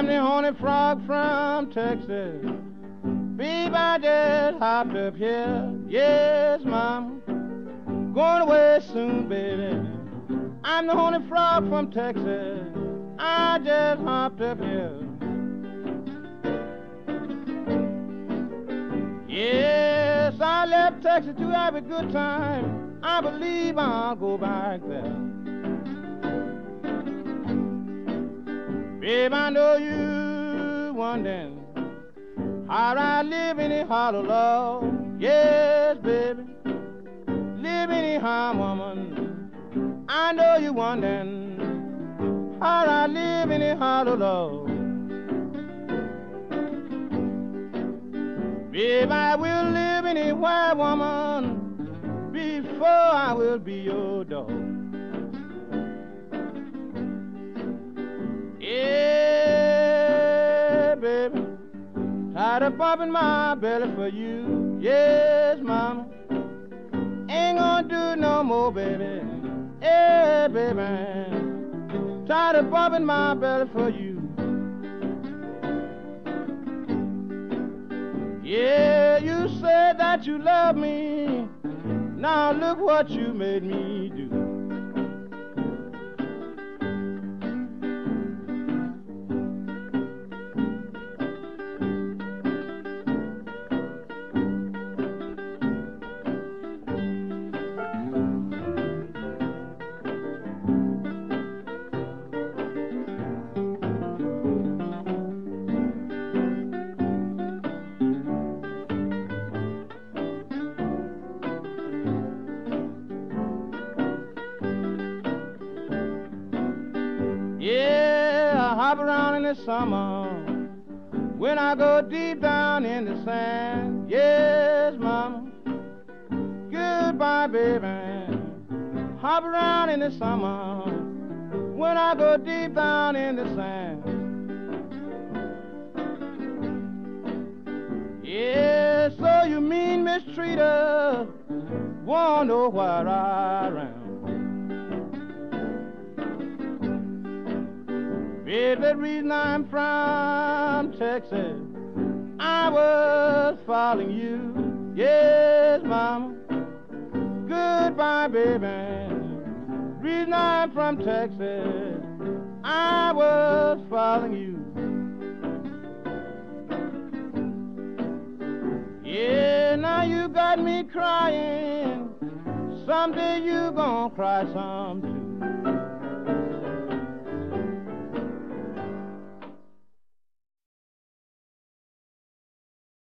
the horny frog from Texas. Babe, I just hopped up here. Yes, mama. Going away soon, baby. I'm the horny frog from Texas. I just hopped up here. Yes, I left Texas to have a good time. I believe I'll go back there. Babe, I know you wondering how I live in a hollow log. Yes, baby, live anyhow, woman. I know you wondering how I live in a hollow log. Babe, I will live anywhere, woman, before I will be your dog. Yeah, baby, tired of bumping my belly for you. Yes, mama, ain't gonna do no more, baby. Yeah, baby, tired of bumping my belly for you. Yeah, you said that you love me. Now look what you made me do. Yeah, I hop around in the summer when I go deep down in the sand. Yes, mama, goodbye, baby. Hop around in the summer when I go deep down in the sand. Yeah, so you mean mistreater won't know where I am. Baby, the reason I'm from Texas, I was following you. Yes, mama, goodbye, baby. Reason I'm from Texas, I was following you. Yeah, now you got me crying. Someday you gonna cry some too.